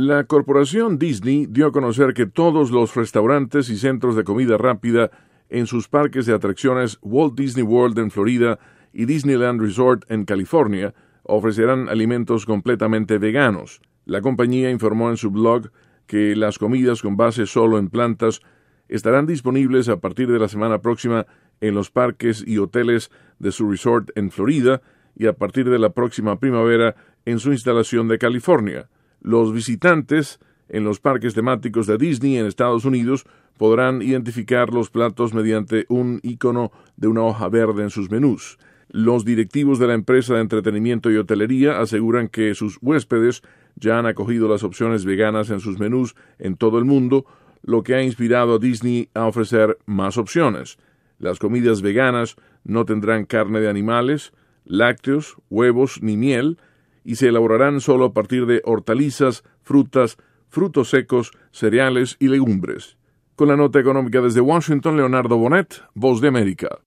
La corporación Disney dio a conocer que todos los restaurantes y centros de comida rápida en sus parques de atracciones Walt Disney World en Florida y Disneyland Resort en California ofrecerán alimentos completamente veganos. La compañía informó en su blog que las comidas con base solo en plantas estarán disponibles a partir de la semana próxima en los parques y hoteles de su resort en Florida y a partir de la próxima primavera en su instalación de California. Los visitantes en los parques temáticos de Disney en Estados Unidos podrán identificar los platos mediante un icono de una hoja verde en sus menús. Los directivos de la empresa de entretenimiento y hotelería aseguran que sus huéspedes ya han acogido las opciones veganas en sus menús en todo el mundo, lo que ha inspirado a Disney a ofrecer más opciones. Las comidas veganas no tendrán carne de animales, lácteos, huevos ni miel, y se elaborarán solo a partir de hortalizas, frutas, frutos secos, cereales y legumbres. Con la nota económica desde Washington, Leonardo Bonet, Voz de América.